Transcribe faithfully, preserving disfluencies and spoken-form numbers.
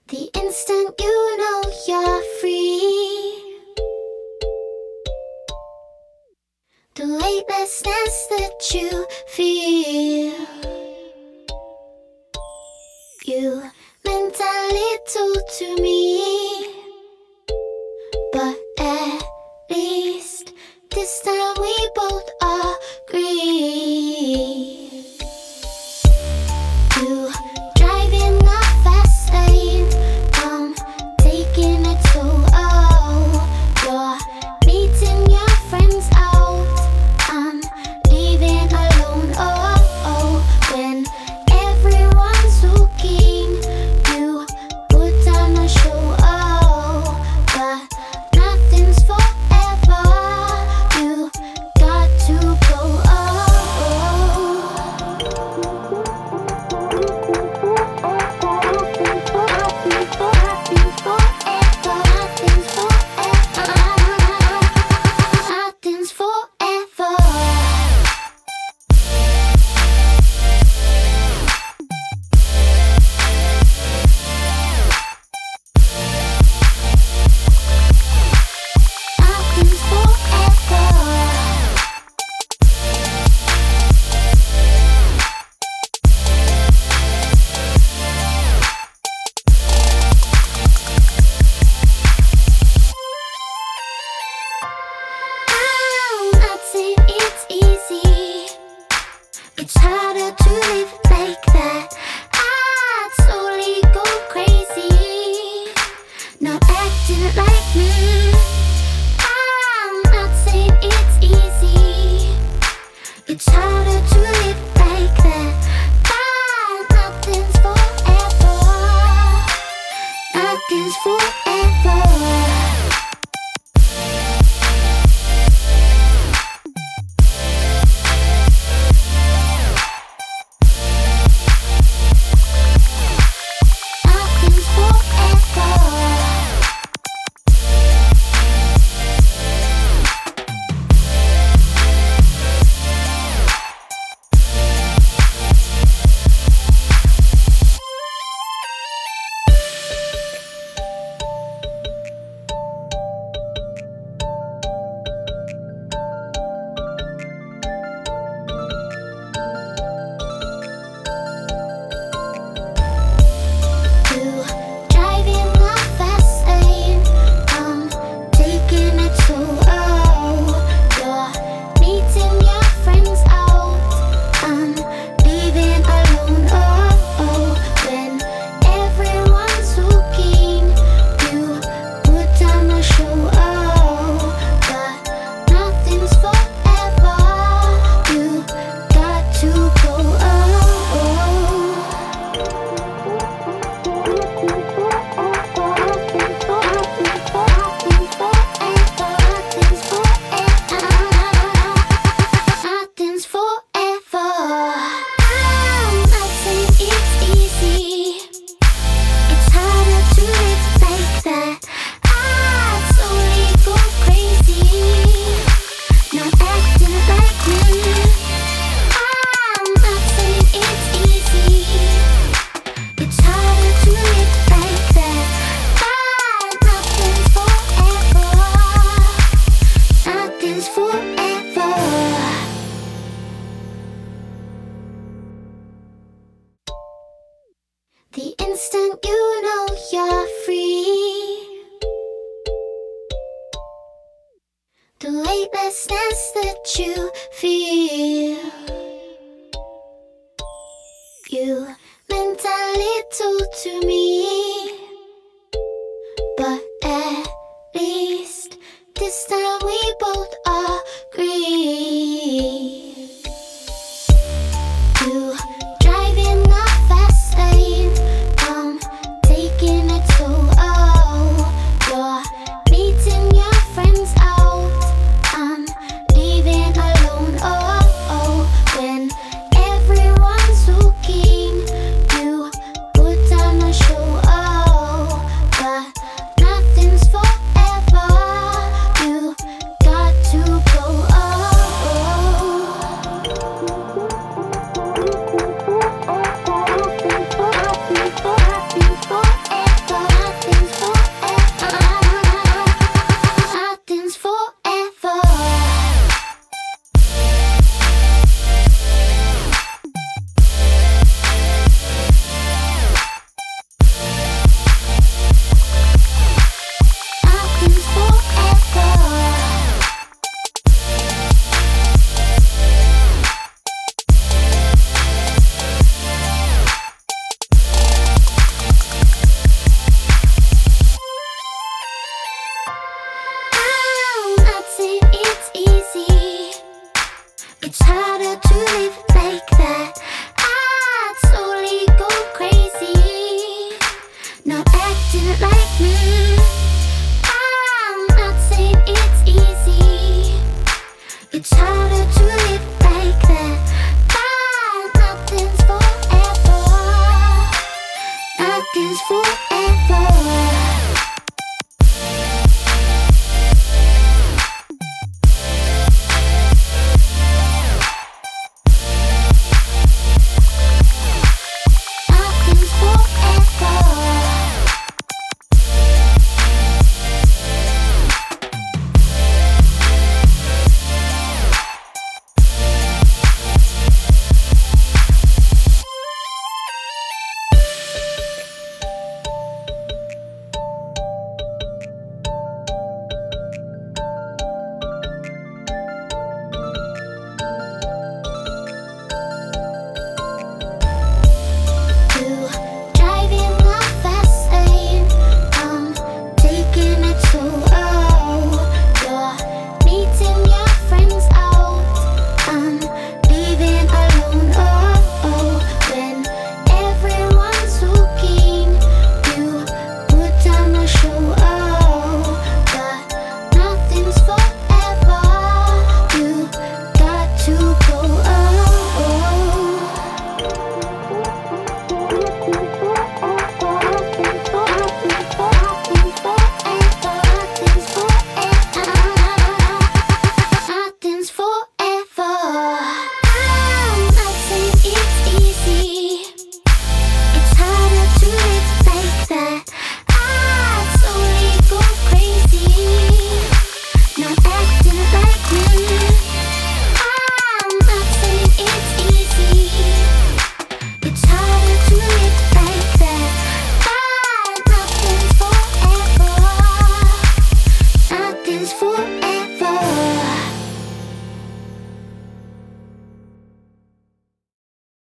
The instant you know you're free, the weightlessness that you feel, you meant a little to me, but at least this time we both agree. You driving a fast lane, I'm taking it slow. You're meeting your friends out, I'm leaving alone. Oh, oh, when everyone's looking, you put on a show. Oh, but nothing's forever, you got to go. Oh, nothing's forever. Nothing's forever. I'm not saying it's easy, it's harder to live like that. I'd slowly go crazy, not acting like me. I'm not saying it's easy, it's harder to live like that. But nothing's forever, nothing's forever. Nothing's forever. You driving a fast lane, I'm taking it slow. You're meeting your friends out, I'm leaving alone. Oh, oh, when everyone's looking, you put on a show. Oh, but nothing's forever, you got to go. Oh, nothing's forever. I'm not saying it's easy, it's harder to live like that. I'd slowly go crazy, not acting like me. I'm not saying it's easy, it's harder to live like that. But nothing's forever, nothing's forever. The instant you know you're free, the weightlessness that you feel, you meant a little to me, but at least this time we both agree. You driving a fast lane, I'm taking it slow. You're meeting your friends out, I'm leaving alone. Oh, oh, when everyone's looking, you put on a show. Nothing's forever. Nothing's forever.